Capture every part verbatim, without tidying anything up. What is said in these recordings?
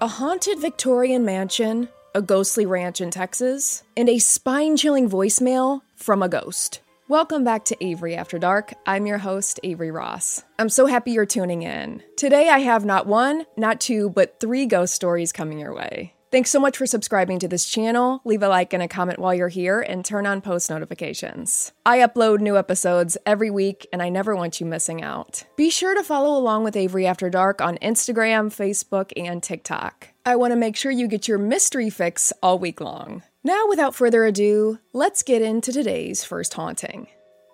A haunted Victorian mansion, a ghostly ranch in Texas, and a spine-chilling voicemail from a ghost. Welcome back to Avery After Dark. I'm your host, Avery Ross. I'm so happy you're tuning in. Today I have not one, not two, but three ghost stories coming your way. Thanks so much for subscribing to this channel. Leave a like and a comment while you're here and turn on post notifications. I upload new episodes every week and I never want you missing out. Be sure to follow along with Avery After Dark on Instagram, Facebook, and TikTok. I want to make sure you get your mystery fix all week long. Now, without further ado, let's get into today's first haunting.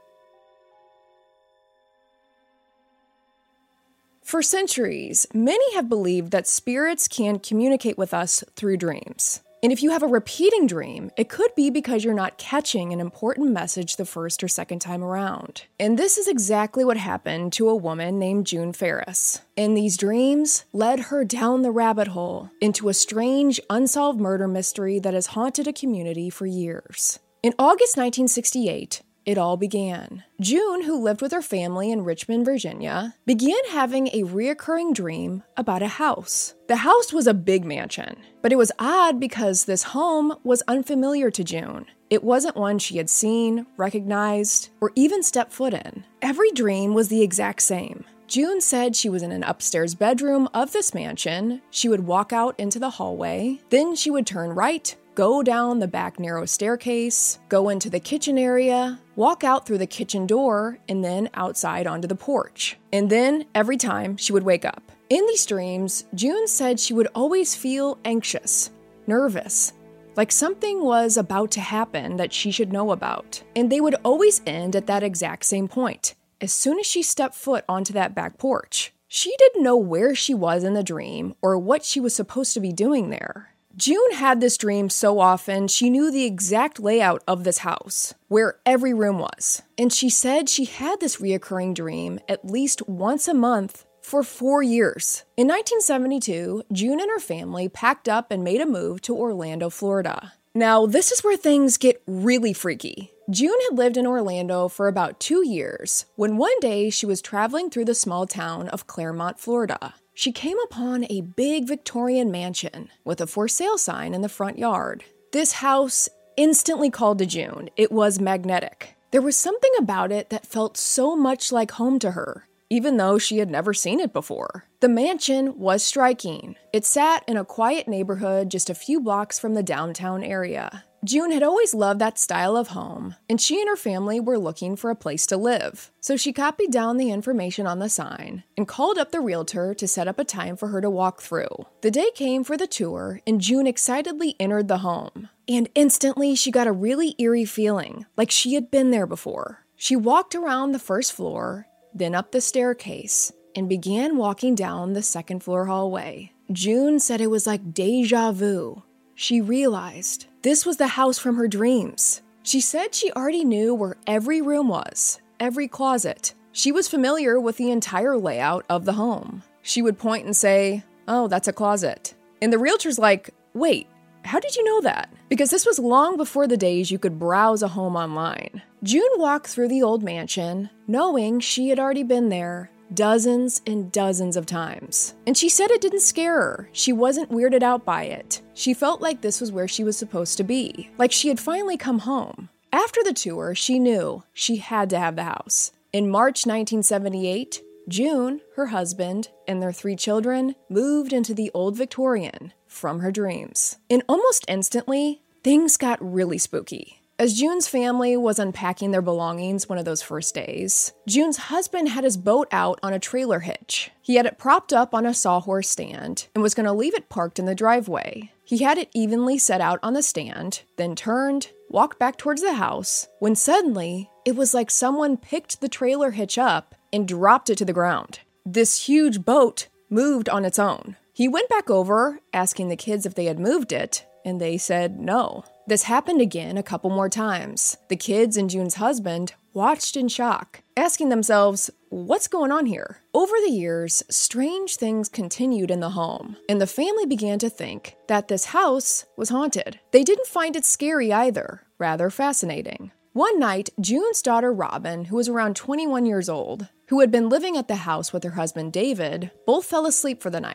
For centuries, many have believed that spirits can communicate with us through dreams. And if you have a repeating dream, it could be because you're not catching an important message the first or second time around. And this is exactly what happened to a woman named June Ferris. And these dreams led her down the rabbit hole into a strange, unsolved murder mystery that has haunted a community for years. In August nineteen sixty-eight, it all began. June, who lived with her family in Richmond, Virginia, began having a reoccurring dream about a house. The house was a big mansion, but it was odd because this home was unfamiliar to June. It wasn't one she had seen, recognized, or even stepped foot in. Every dream was the exact same. June said she was in an upstairs bedroom of this mansion. She would walk out into the hallway, then she would turn right, go down the back narrow staircase, go into the kitchen area, walk out through the kitchen door, and then outside onto the porch. And then, every time, she would wake up. In these dreams, June said she would always feel anxious, nervous, like something was about to happen that she should know about. And they would always end at that exact same point, as soon as she stepped foot onto that back porch. She didn't know where she was in the dream or what she was supposed to be doing there. June had this dream so often, she knew the exact layout of this house, where every room was. And she said she had this reoccurring dream at least once a month for four years. In nineteen seventy-two, June and her family packed up and made a move to Orlando, Florida. Now, this is where things get really freaky. June had lived in Orlando for about two years when one day she was traveling through the small town of Clermont, Florida. She came upon a big Victorian mansion with a for sale sign in the front yard. This house instantly called to June. It was magnetic. There was something about it that felt so much like home to her, even though she had never seen it before. The mansion was striking. It sat in a quiet neighborhood just a few blocks from the downtown area. June had always loved that style of home, and she and her family were looking for a place to live. So she copied down the information on the sign and called up the realtor to set up a time for her to walk through. The day came for the tour, and June excitedly entered the home. And instantly, she got a really eerie feeling, like she had been there before. She walked around the first floor, then up the staircase, and began walking down the second floor hallway. June said it was like deja vu. She realized this was the house from her dreams. She said she already knew where every room was, every closet. She was familiar with the entire layout of the home. She would point and say, "Oh, that's a closet." And the realtor's like, "Wait, how did you know that?" Because this was long before the days you could browse a home online. June walked through the old mansion, knowing she had already been there dozens and dozens of times. And she said it didn't scare her. She wasn't weirded out by it. She felt like this was where she was supposed to be, like she had finally come home. After the tour, she knew she had to have the house. In March nineteen seventy-eight, June, her husband, and their three children moved into the old Victorian from her dreams. And almost instantly, things got really spooky. As June's family was unpacking their belongings one of those first days, June's husband had his boat out on a trailer hitch. He had it propped up on a sawhorse stand and was going to leave it parked in the driveway. He had it evenly set out on the stand, then turned, walked back towards the house, when suddenly, it was like someone picked the trailer hitch up and dropped it to the ground. This huge boat moved on its own. He went back over, asking the kids if they had moved it, and they said no. This happened again a couple more times. The kids and June's husband watched in shock, asking themselves, what's going on here? Over the years, strange things continued in the home, and the family began to think that this house was haunted. They didn't find it scary either, rather fascinating. One night, June's daughter Robin, who was around twenty-one years old, who had been living at the house with her husband David, both fell asleep for the night.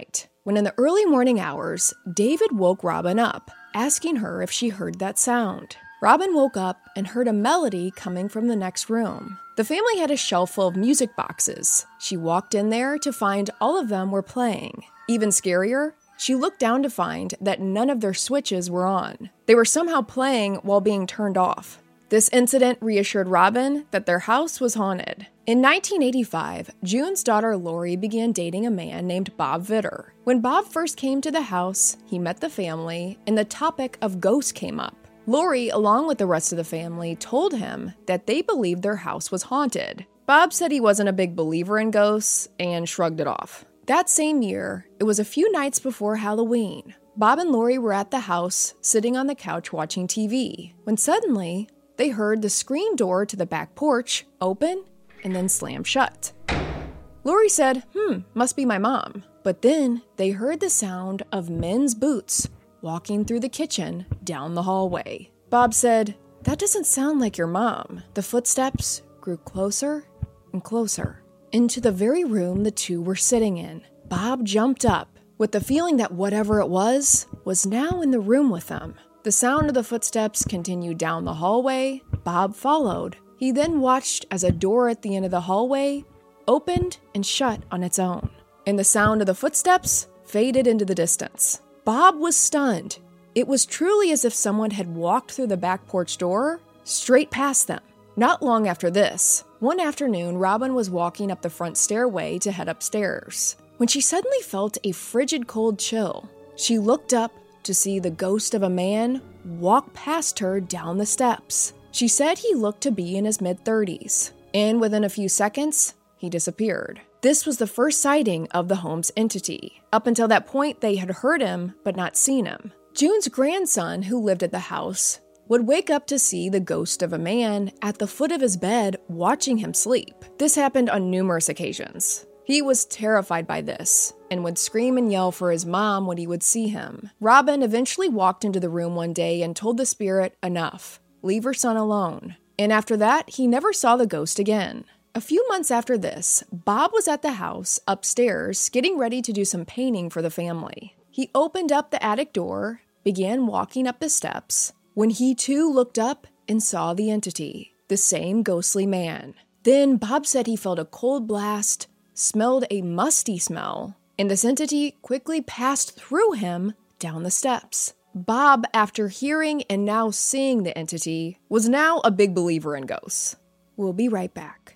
when in the early morning hours, David woke Robin up, asking her if she heard that sound. Robin woke up and heard a melody coming from the next room. The family had a shelf full of music boxes. She walked in there to find all of them were playing. Even scarier, she looked down to find that none of their switches were on. They were somehow playing while being turned off. This incident reassured Robin that their house was haunted. In nineteen eighty-five, June's daughter Lori began dating a man named Bob Vitter. When Bob first came to the house, he met the family, and the topic of ghosts came up. Lori, along with the rest of the family, told him that they believed their house was haunted. Bob said he wasn't a big believer in ghosts and shrugged it off. That same year, it was a few nights before Halloween. Bob and Lori were at the house, sitting on the couch watching T V, when suddenly, they heard the screen door to the back porch open and then slam shut. Lori said, hmm, must be my mom. But then they heard the sound of men's boots walking through the kitchen down the hallway. Bob said, that doesn't sound like your mom. The footsteps grew closer and closer into the very room the two were sitting in. Bob jumped up with the feeling that whatever it was was now in the room with them. The sound of the footsteps continued down the hallway. Bob followed. He then watched as a door at the end of the hallway opened and shut on its own, and the sound of the footsteps faded into the distance. Bob was stunned. It was truly as if someone had walked through the back porch door straight past them. Not long after this, one afternoon, Robin was walking up the front stairway to head upstairs when she suddenly felt a frigid cold chill. She looked up to see the ghost of a man walk past her down the steps. She said he looked to be in his mid-thirties, and within a few seconds, he disappeared. This was the first sighting of the home's entity. Up until that point, they had heard him, but not seen him. June's grandson, who lived at the house, would wake up to see the ghost of a man at the foot of his bed watching him sleep. This happened on numerous occasions. He was terrified by this and would scream and yell for his mom when he would see him. Robin eventually walked into the room one day and told the spirit, enough, leave her son alone. And after that, he never saw the ghost again. A few months after this, Bob was at the house upstairs getting ready to do some painting for the family. He opened up the attic door, began walking up the steps, when he too looked up and saw the entity, the same ghostly man. Then Bob said he felt a cold blast, smelled a musty smell, and this entity quickly passed through him down the steps. Bob, after hearing and now seeing the entity, was now a big believer in ghosts. We'll be right back.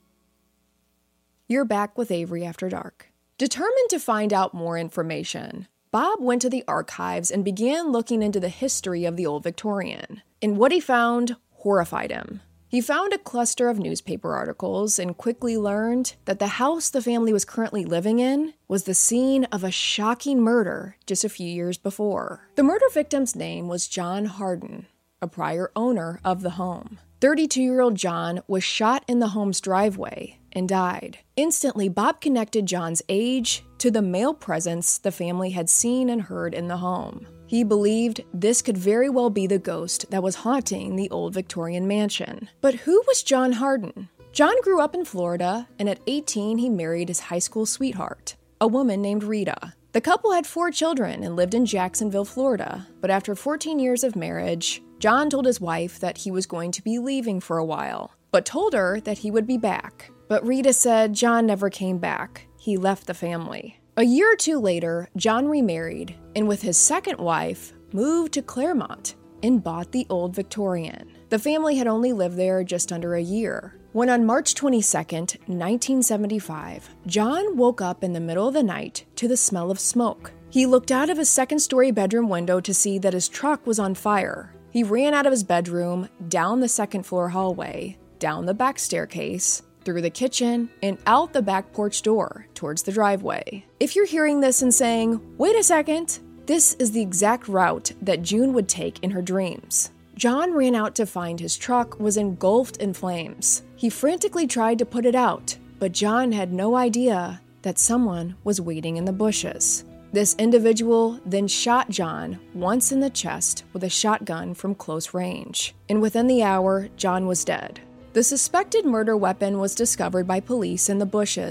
You're back with Avery After Dark. Determined to find out more information, Bob went to the archives and began looking into the history of the Old Victorian, and what he found horrified him. He found a cluster of newspaper articles and quickly learned that the house the family was currently living in was the scene of a shocking murder just a few years before. The murder victim's name was John Harden, a prior owner of the home. thirty-two-year-old John was shot in the home's driveway and died. Instantly, Bob connected John's age to the male presence the family had seen and heard in the home. He believed this could very well be the ghost that was haunting the old Victorian mansion. But who was John Harden? John grew up in Florida, and at eighteen, he married his high school sweetheart, a woman named Rita. The couple had four children and lived in Jacksonville, Florida. But after fourteen years of marriage, John told his wife that he was going to be leaving for a while, but told her that he would be back. But Rita said John never came back. He left the family. A year or two later, John remarried, and with his second wife, moved to Claremont and bought the Old Victorian. The family had only lived there just under a year, when on March twenty-second, nineteen seventy-five, John woke up in the middle of the night to the smell of smoke. He looked out of his second-story bedroom window to see that his truck was on fire. He ran out of his bedroom, down the second-floor hallway, down the back staircase, through the kitchen, and out the back porch door towards the driveway. If you're hearing this and saying, wait a second, this is the exact route that June would take in her dreams. John ran out to find his truck was engulfed in flames. He frantically tried to put it out, but John had no idea that someone was waiting in the bushes. This individual then shot John once in the chest with a shotgun from close range, and within the hour, John was dead. The suspected murder weapon was discovered by police in the bushes.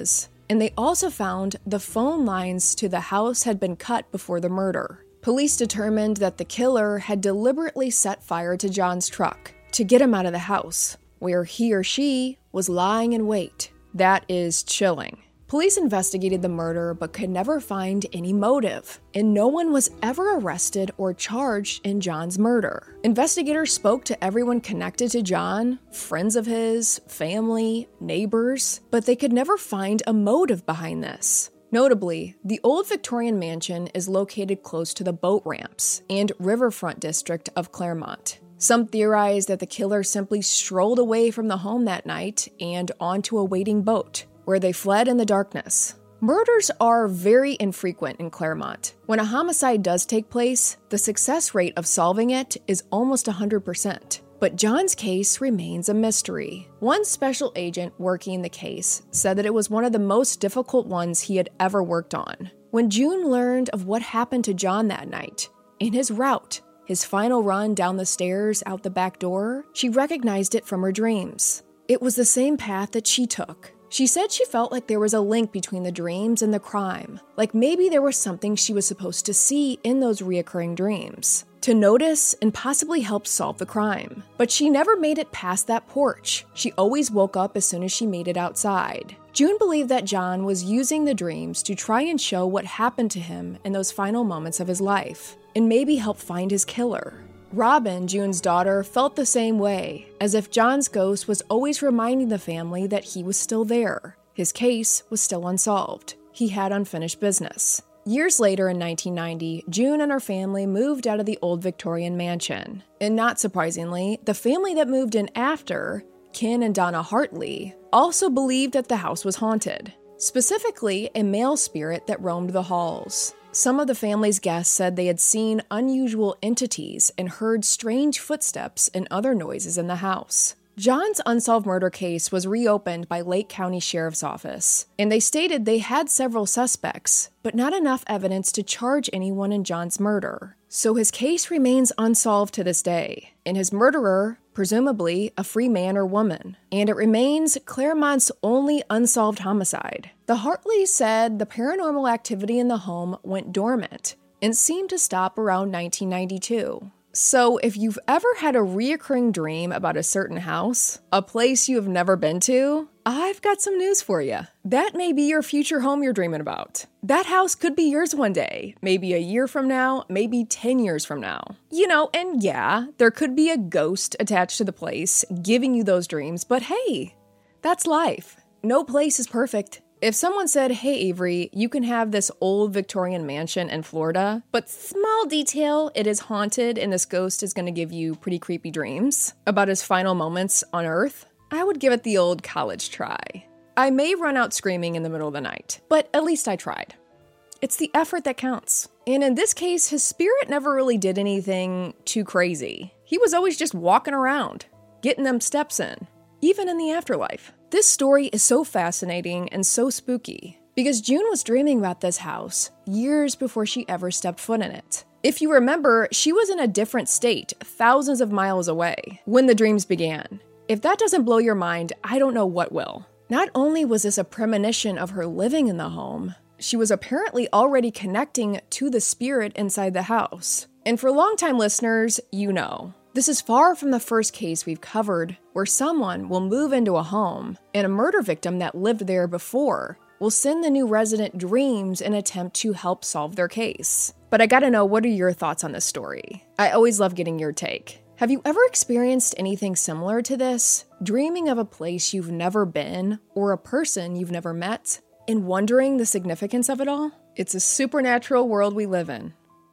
and they also found the phone lines to the house had been cut before the murder. Police determined that the killer had deliberately set fire to John's truck to get him out of the house, where he or she was lying in wait. That is chilling. Police investigated the murder but could never find any motive, and no one was ever arrested or charged in John's murder. Investigators spoke to everyone connected to John, friends of his, family, neighbors, but they could never find a motive behind this. Notably, the old Victorian mansion is located close to the boat ramps and riverfront district of Claremont. Some theorize that the killer simply strolled away from the home that night and onto a waiting boat, where they fled in the darkness. Murders are very infrequent in Claremont. When a homicide does take place, the success rate of solving it is almost one hundred percent. But John's case remains a mystery. One special agent working the case said that it was one of the most difficult ones he had ever worked on. When June learned of what happened to John that night, in his route, his final run down the stairs out the back door, she recognized it from her dreams. It was the same path that she took. She said she felt like there was a link between the dreams and the crime, like maybe there was something she was supposed to see in those reoccurring dreams, to notice and possibly help solve the crime. But she never made it past that porch. She always woke up as soon as she made it outside. June believed that John was using the dreams to try and show what happened to him in those final moments of his life, and maybe help find his killer. Robin, June's daughter, felt the same way, as if John's ghost was always reminding the family that he was still there. His case was still unsolved. He had unfinished business. Years later in nineteen ninety, June and her family moved out of the old Victorian mansion. And not surprisingly, the family that moved in after, Ken and Donna Hartley, also believed that the house was haunted. Specifically, a male spirit that roamed the halls. Some of the family's guests said they had seen unusual entities and heard strange footsteps and other noises in the house. John's unsolved murder case was reopened by Lake County Sheriff's Office, and they stated they had several suspects, but not enough evidence to charge anyone in John's murder. So his case remains unsolved to this day, and his murderer, presumably a free man or woman, and it remains Claremont's only unsolved homicide. The Hartleys said the paranormal activity in the home went dormant and seemed to stop around nineteen ninety-two. So if you've ever had a reoccurring dream about a certain house, a place you have never been to, I've got some news for you. That may be your future home you're dreaming about. That house could be yours one day, maybe a year from now, maybe ten years from now. You know, and yeah, there could be a ghost attached to the place giving you those dreams, but hey, that's life. No place is perfect. If someone said, hey Avery, you can have this old Victorian mansion in Florida, but small detail, it is haunted and this ghost is going to give you pretty creepy dreams about his final moments on Earth, I would give it the old college try. I may run out screaming in the middle of the night, but at least I tried. It's the effort that counts. And in this case, his spirit never really did anything too crazy. He was always just walking around, getting them steps in, even in the afterlife. This story is so fascinating and so spooky because June was dreaming about this house years before she ever stepped foot in it. If you remember, she was in a different state, thousands of miles away, when the dreams began. If that doesn't blow your mind, I don't know what will. Not only was this a premonition of her living in the home, she was apparently already connecting to the spirit inside the house. And for longtime listeners, you know. This is far from the first case we've covered where someone will move into a home and a murder victim that lived there before will send the new resident dreams in an attempt to help solve their case. But I gotta know, what are your thoughts on this story? I always love getting your take. Have you ever experienced anything similar to this? Dreaming of a place you've never been or a person you've never met and wondering the significance of it all? It's a supernatural world we live in.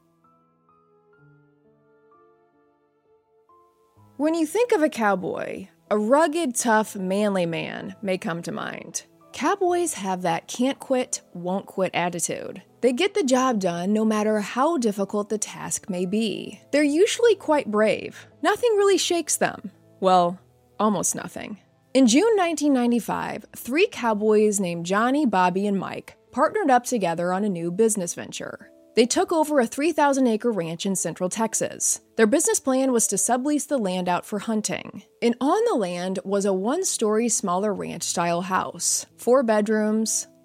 When you think of a cowboy, a rugged, tough, manly man may come to mind. Cowboys have that can't quit, won't quit attitude. They get the job done no matter how difficult the task may be. They're usually quite brave. Nothing really shakes them. Well, almost nothing. In June nineteen ninety-five, three cowboys named Johnny, Bobby, and Mike partnered up together on a new business venture. They took over a three thousand acre ranch in central Texas. Their business plan was to sublease the land out for hunting. And on the land was a one-story smaller ranch-style house, four bedrooms,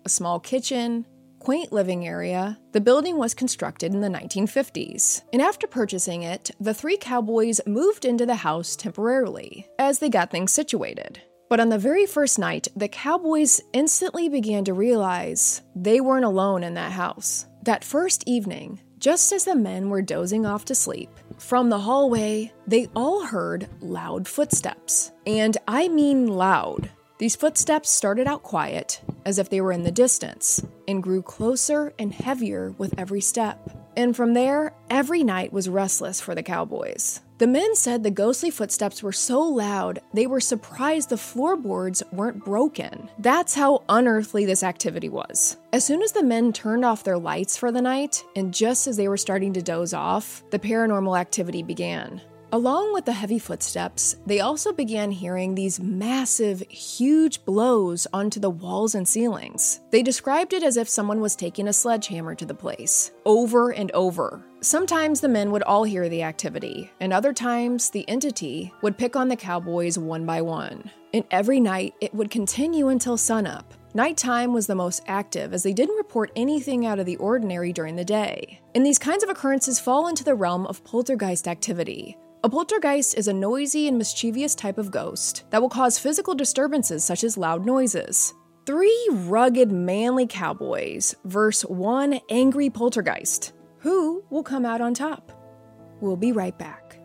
a small kitchen, quaint living area. The building was constructed in the nineteen fifties, and after purchasing it, the three cowboys moved into the house temporarily as they got things situated. But on the very first night, the cowboys instantly began to realize they weren't alone in that house. That first evening, just as the men were dozing off to sleep, from the hallway, they all heard loud footsteps. And I mean loud. These footsteps started out quiet, as if they were in the distance, and grew closer and heavier with every step. And from there, every night was restless for the cowboys. The men said the ghostly footsteps were so loud, they were surprised the floorboards weren't broken. That's how unearthly this activity was. As soon as the men turned off their lights for the night, and just as they were starting to doze off, the paranormal activity began. Along with the heavy footsteps, they also began hearing these massive, huge blows onto the walls and ceilings. They described it as if someone was taking a sledgehammer to the place, over and over. Sometimes the men would all hear the activity, and other times the entity would pick on the cowboys one by one. And every night, it would continue until sunup. Nighttime was the most active as they didn't report anything out of the ordinary during the day. And these kinds of occurrences fall into the realm of poltergeist activity. A poltergeist is a noisy and mischievous type of ghost that will cause physical disturbances such as loud noises. Three rugged, manly cowboys versus one angry poltergeist. Who will come out on top? We'll be right back.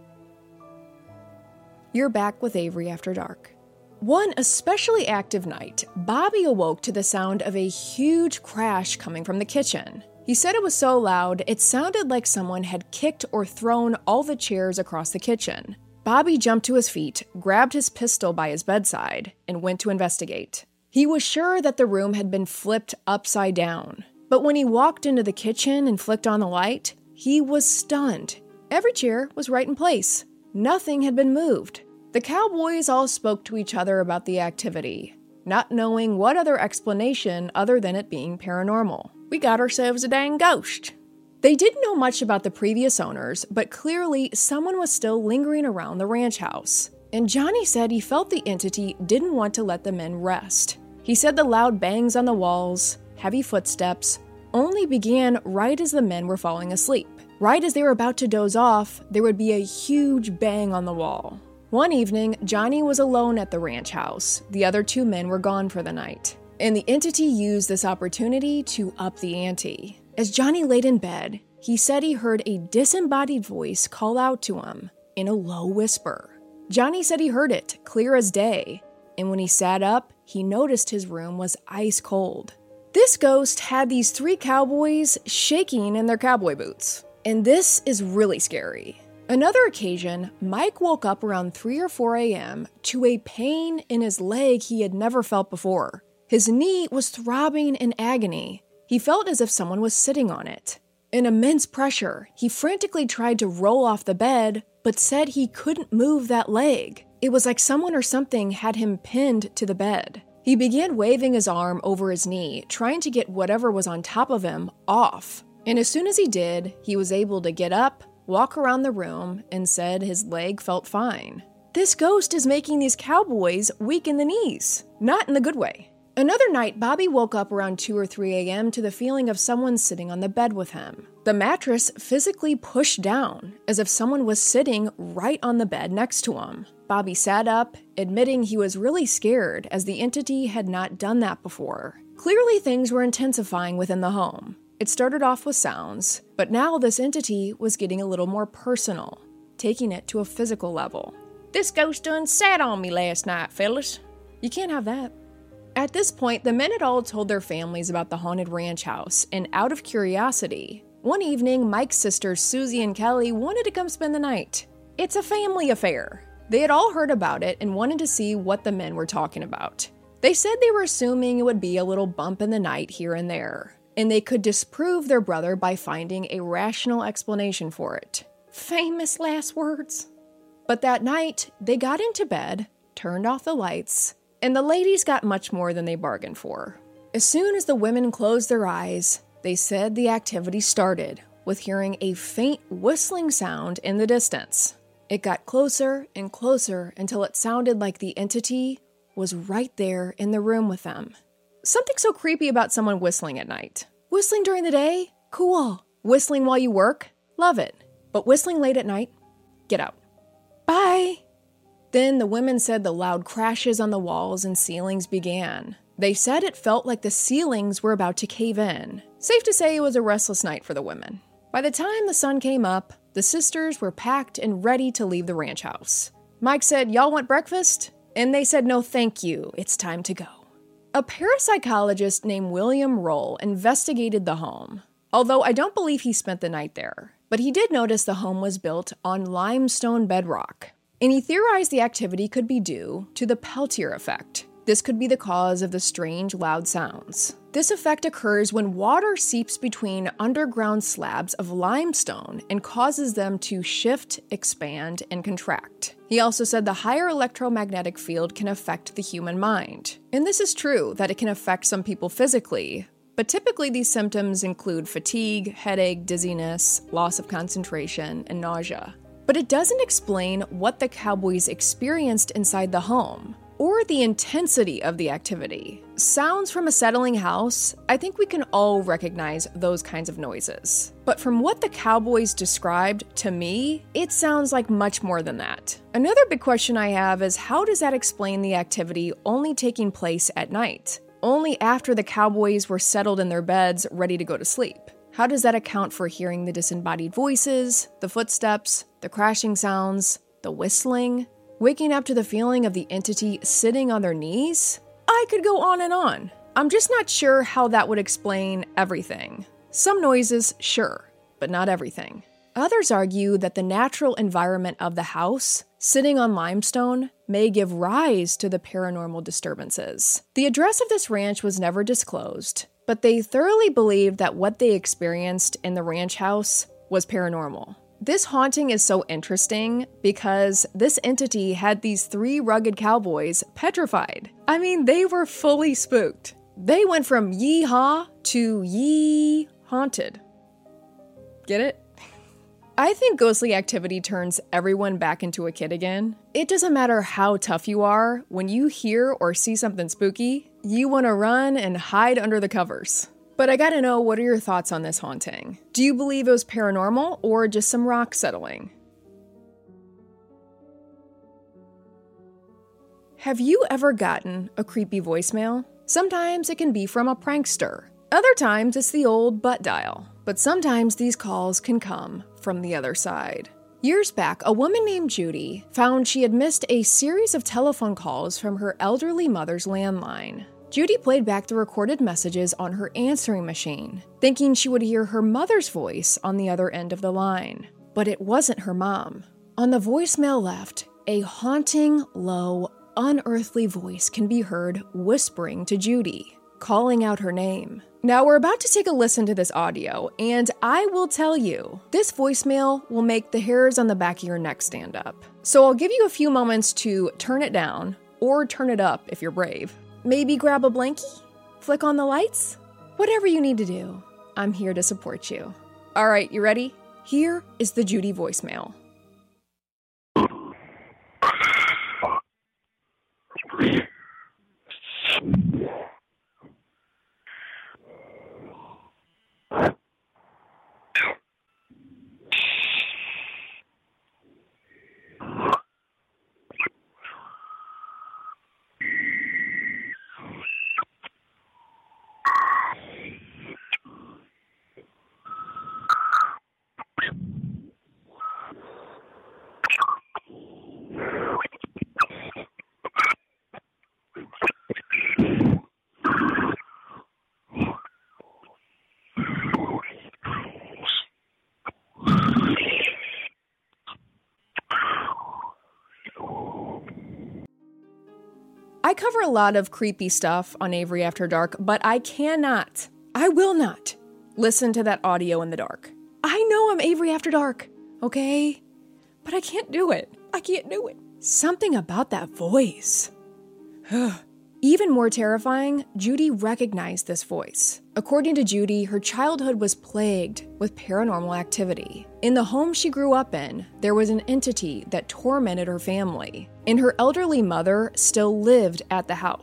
You're back with Avery After Dark. One especially active night, Bobby awoke to the sound of a huge crash coming from the kitchen. He said it was so loud, it sounded like someone had kicked or thrown all the chairs across the kitchen. Bobby jumped to his feet, grabbed his pistol by his bedside, and went to investigate. He was sure that the room had been flipped upside down. But when he walked into the kitchen and flicked on the light, he was stunned. Every chair was right in place. Nothing had been moved. The cowboys all spoke to each other about the activity, not knowing what other explanation other than it being paranormal. We got ourselves a dang ghost. They didn't know much about the previous owners, but clearly someone was still lingering around the ranch house. And Johnny said he felt the entity didn't want to let the men rest. He said the loud bangs on the walls, heavy footsteps, only began right as the men were falling asleep. Right as they were about to doze off, there would be a huge bang on the wall. One evening, Johnny was alone at the ranch house. The other two men were gone for the night. And the entity used this opportunity to up the ante. As Johnny laid in bed, he said he heard a disembodied voice call out to him in a low whisper. Johnny said he heard it, clear as day, and when he sat up, he noticed his room was ice cold. This ghost had these three cowboys shaking in their cowboy boots. And this is really scary. Another occasion, Mike woke up around three or four a.m. to a pain in his leg he had never felt before. His knee was throbbing in agony. He felt as if someone was sitting on it. In immense pressure, he frantically tried to roll off the bed, but said he couldn't move that leg. It was like someone or something had him pinned to the bed. He began waving his arm over his knee, trying to get whatever was on top of him off. And as soon as he did, he was able to get up, walk around the room, and said his leg felt fine. This ghost is making these cowboys weak in the knees, not in the good way. Another night, Bobby woke up around two or three a.m. to the feeling of someone sitting on the bed with him. The mattress physically pushed down, as if someone was sitting right on the bed next to him. Bobby sat up, admitting he was really scared as the entity had not done that before. Clearly, things were intensifying within the home. It started off with sounds, but now this entity was getting a little more personal, taking it to a physical level. This ghost done sat on me last night, fellas. You can't have that. At this point, the men had all told their families about the haunted ranch house, and out of curiosity, one evening, Mike's sisters Susie and Kelly wanted to come spend the night. It's a family affair. They had all heard about it and wanted to see what the men were talking about. They said they were assuming it would be a little bump in the night here and there, and they could disprove their brother by finding a rational explanation for it. Famous last words. But that night, they got into bed, turned off the lights, and the ladies got much more than they bargained for. As soon as the women closed their eyes, they said the activity started, with hearing a faint whistling sound in the distance. It got closer and closer until it sounded like the entity was right there in the room with them. Something so creepy about someone whistling at night. Whistling during the day? Cool. Whistling while you work? Love it. But whistling late at night? Get out. Bye. Then the women said the loud crashes on the walls and ceilings began. They said it felt like the ceilings were about to cave in. Safe to say it was a restless night for the women. By the time the sun came up, the sisters were packed and ready to leave the ranch house. Mike said, "Y'all want breakfast?" And they said, "No, thank you. It's time to go." A parapsychologist named William Roll investigated the home. Although I don't believe he spent the night there, but he did notice the home was built on limestone bedrock. And he theorized the activity could be due to the Peltier effect. This could be the cause of the strange, loud sounds. This effect occurs when water seeps between underground slabs of limestone and causes them to shift, expand, and contract. He also said the higher electromagnetic field can affect the human mind. And this is true, that it can affect some people physically, but typically these symptoms include fatigue, headache, dizziness, loss of concentration, and nausea. But it doesn't explain what the cowboys experienced inside the home, or the intensity of the activity. Sounds from a settling house, I think we can all recognize those kinds of noises. But from what the cowboys described to me, it sounds like much more than that. Another big question I have is, how does that explain the activity only taking place at night? Only after the cowboys were settled in their beds, ready to go to sleep. How does that account for hearing the disembodied voices, the footsteps, the crashing sounds, the whistling? Waking up to the feeling of the entity sitting on their knees? I could go on and on. I'm just not sure how that would explain everything. Some noises, sure, but not everything. Others argue that the natural environment of the house, sitting on limestone, may give rise to the paranormal disturbances. The address of this ranch was never disclosed, but they thoroughly believed that what they experienced in the ranch house was paranormal. This haunting is so interesting because this entity had these three rugged cowboys petrified. I mean, they were fully spooked. They went from yee-haw to yee haunted. Get it? I think ghostly activity turns everyone back into a kid again. It doesn't matter how tough you are, when you hear or see something spooky, you want to run and hide under the covers. But I gotta know, what are your thoughts on this haunting? Do you believe it was paranormal or just some rock settling? Have you ever gotten a creepy voicemail? Sometimes it can be from a prankster. Other times it's the old butt dial. But sometimes these calls can come from the other side. Years back, a woman named Judy found she had missed a series of telephone calls from her elderly mother's landline. Judy played back the recorded messages on her answering machine, thinking she would hear her mother's voice on the other end of the line. But it wasn't her mom. On the voicemail left, a haunting, low, unearthly voice can be heard whispering to Judy, calling out her name. Now we're about to take a listen to this audio, and I will tell you, this voicemail will make the hairs on the back of your neck stand up. So I'll give you a few moments to turn it down, or turn it up if you're brave. Maybe grab a blankie, flick on the lights, whatever you need to do. I'm here to support you. All right, you ready? Here is the Judy voicemail. I cover a lot of creepy stuff on Avery After Dark, but I cannot, I will not, listen to that audio in the dark. I know I'm Avery After Dark, okay? But I can't do it. I can't do it. Something about that voice. Even more terrifying, Judy recognized this voice. According to Judy, her childhood was plagued with paranormal activity. In the home she grew up in, there was an entity that tormented her family, and her elderly mother still lived at the house.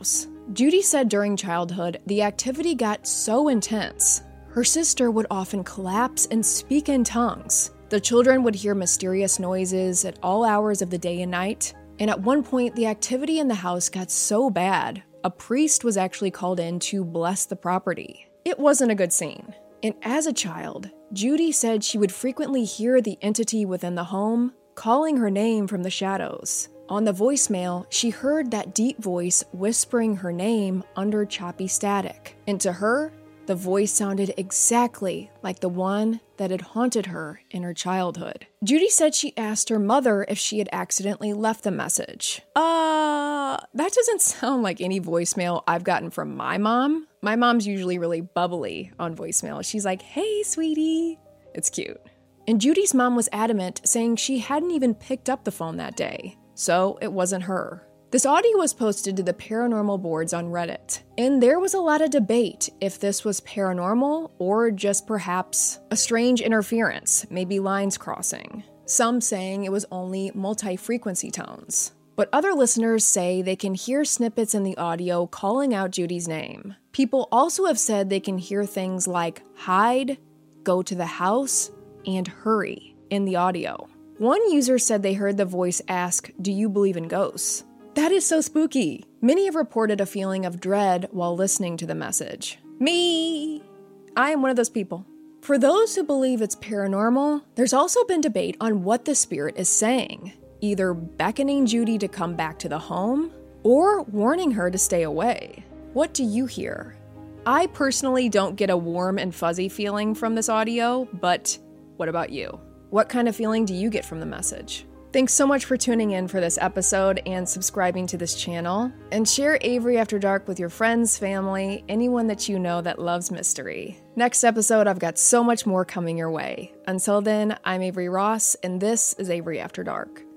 Judy said during childhood, the activity got so intense, her sister would often collapse and speak in tongues. The children would hear mysterious noises at all hours of the day and night, and at one point, the activity in the house got so bad, a priest was actually called in to bless the property. It wasn't a good scene. And as a child, Judy said she would frequently hear the entity within the home calling her name from the shadows. On the voicemail, she heard that deep voice whispering her name under choppy static. And to her, the voice sounded exactly like the one that had haunted her in her childhood. Judy said she asked her mother if she had accidentally left the message. Uh, that doesn't sound like any voicemail I've gotten from my mom. My mom's usually really bubbly on voicemail. She's like, "Hey, sweetie." It's cute. And Judy's mom was adamant, saying she hadn't even picked up the phone that day, so it wasn't her. This audio was posted to the paranormal boards on Reddit, and there was a lot of debate if this was paranormal or just perhaps a strange interference, maybe lines crossing. Some saying it was only multi-frequency tones. But other listeners say they can hear snippets in the audio calling out Judy's name. People also have said they can hear things like hide, go to the house, and hurry in the audio. One user said they heard the voice ask, "Do you believe in ghosts?" That is so spooky. Many have reported a feeling of dread while listening to the message. Me! I am one of those people. For those who believe it's paranormal, there's also been debate on what the spirit is saying, either beckoning Judy to come back to the home or warning her to stay away. What do you hear? I personally don't get a warm and fuzzy feeling from this audio, but what about you? What kind of feeling do you get from the message? Thanks so much for tuning in for this episode and subscribing to this channel. And share Avery After Dark with your friends, family, anyone that you know that loves mystery. Next episode, I've got so much more coming your way. Until then, I'm Avery Ross, and this is Avery After Dark.